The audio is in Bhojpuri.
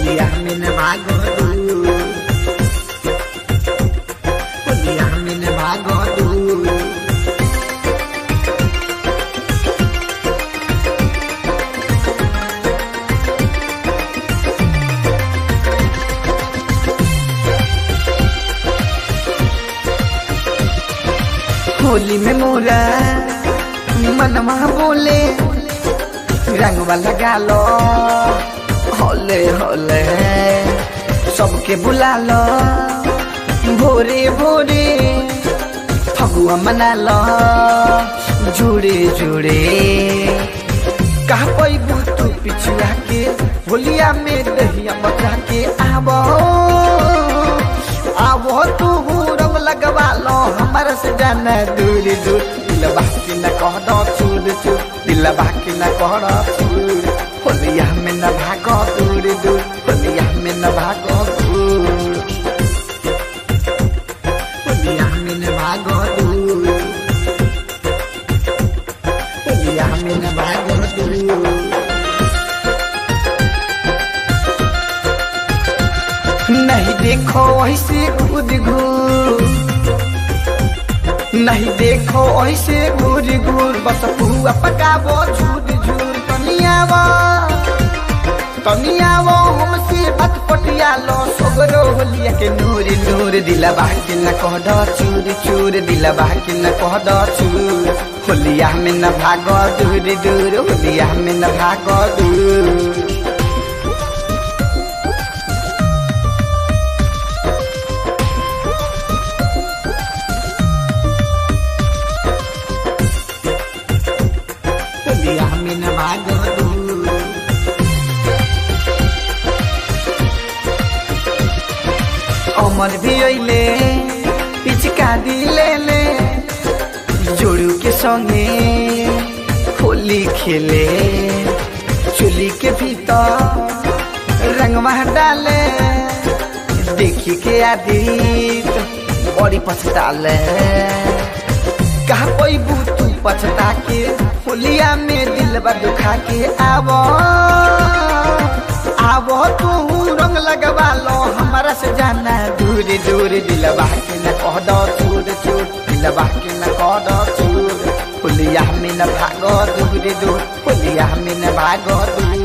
होलिया में न भागो दूर, होलिया में न भागो दूर। होली में मोरा मनवा बोले रंगवा लगा लो, होले होले सबके बुला लो, भोरे भोरे फगुआ मना लो, जुड़े जुड़े कहा कोई तू पिछुआ के होलिया में दहिया बचा के आवो आवो तू रंग लगवा लो हमारा से जाना दूर दूर। दिल बाकी न कह दो चूर चूर, दिल बाकी न कह दो चूर, होलिया में न भागो दूर दूर, होलिया में न भागो दूर, होलिया में न भागो दूर, होलिया में न भागो दूर। नहीं देखो ऐसे घूर घूर, नहीं देखो ऐसे घूर घूर, बस पुआ पकावो झूर झूर। तनियावो हमसे बात पटिया लो, सोगरो होलिया के नूर नूर। दिला बाकी न कह दो चूर चूर, दिला बाकी न कह दो चूर, होलिया में न भागो दूर दूर, होलिया में न भागो दूर। होलिया में न भागो दूर, अमर भी अइले पिचकारी ले ले, जोड़ू के संगे होली खेले, चुली के भीतर रंगवा डाले, देखी के आदित बड़ी पछताले। कहा कोई तू पछता के होलिया में दिलवा दुखा के आवो आवो तू रंग लगवा लो हमारा से जाना दूर दूर। दिलवा के न कह दो चूर चूर, दिलवा के न कह दो चूर, होलिया में न भागो दूर दूर, होलिया में न भागो दूर।